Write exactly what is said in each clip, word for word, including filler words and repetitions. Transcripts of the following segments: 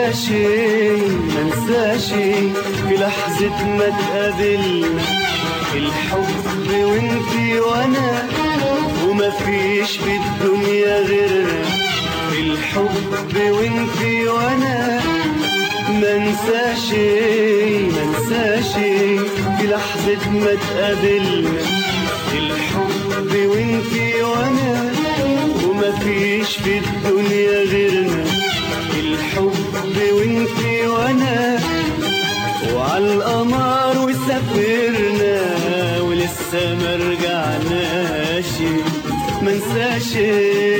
منساشي منساشي في لحظة ما تقابلنا، الحب وانتي وانا وما فيش في الدنيا غيرنا، الحب وانتي وانا منساشي منساشي في لحظة ما تقابلنا، الحب وانتي وانا وما فيش في الدنيا غيرنا، الحب وانتي وانا وعالقمر وسافرنا ولسه ما رجعناش، منساشي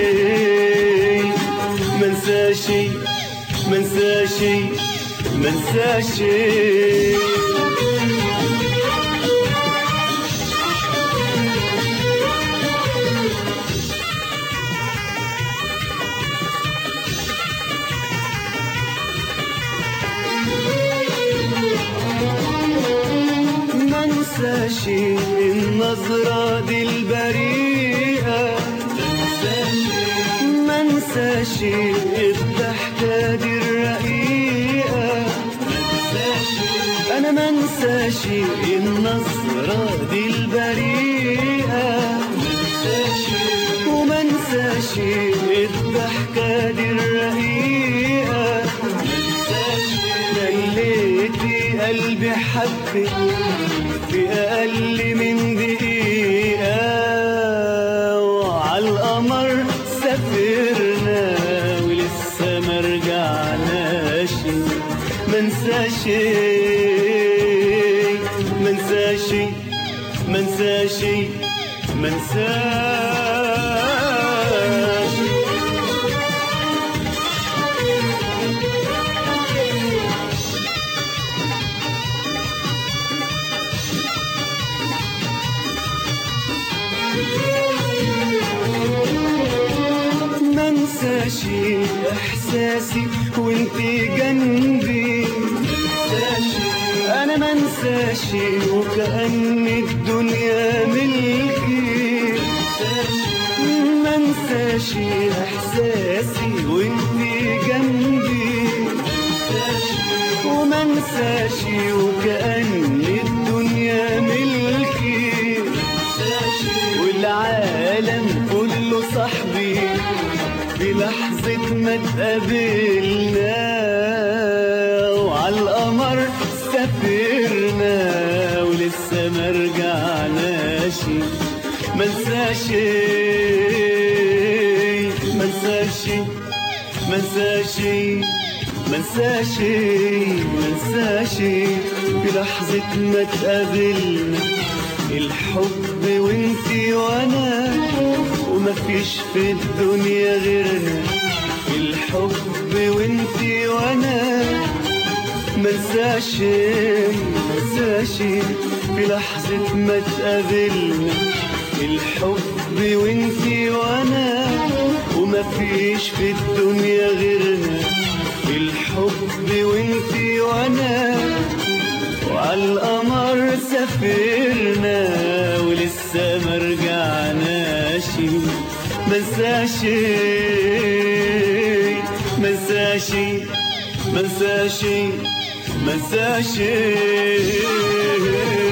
منساشي منساشي منساشي منساشي النظرة دي البريئة، منساشي الضحكة دي الرقيقة، أنا منساشي النظرة دي البريئة، ومنساشي الضحكة دي الرقيقة، خليتي قلبي حبك في أقل من دقيقة، وعالقمر سافرنا ولسه ما رجعناش، منساشي منساشي منساشي منساشي منساشي احساسي وانتي جنبي، انا منساشي وكأن الدنيا ملكي، منساشي احساسي وانتي جنبي، ومنساشي وكأن الدنيا ملكي، والعالم كله صاحبي بلحظة ما تقابلنا، وعالقمر سافرنا ولسه ما رجعناش، منساشي منساشي منساشي منساشي منساشي في لحظة ما تقابلنا، الحب وانتي وانا وما فيش في الدنيا غيرنا، الحب وانتي وانا منساشي منساشي في لحظة ما تقابلنا، الحب وانتي وانا وما فيش في الدنيا غيرنا، الحب وانتي وانا وعالقمر سافرنا ولسه ما رجعناش، منساشي منساشي منساشي منساشي